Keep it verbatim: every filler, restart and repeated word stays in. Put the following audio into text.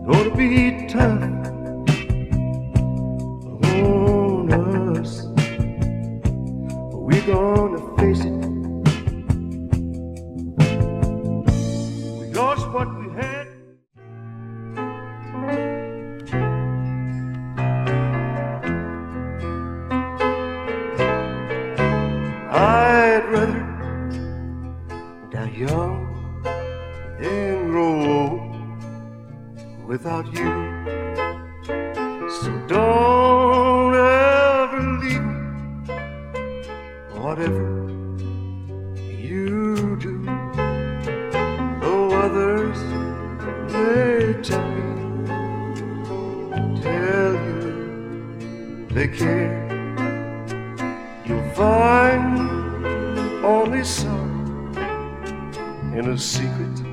Gonna be tough on us. We're gonna face it. We lost what we had. I'd rather die young than grow old without you. So don't ever leave me, whatever you do. Though others may tell me, tell you they care, you'll find only sorrow in a secret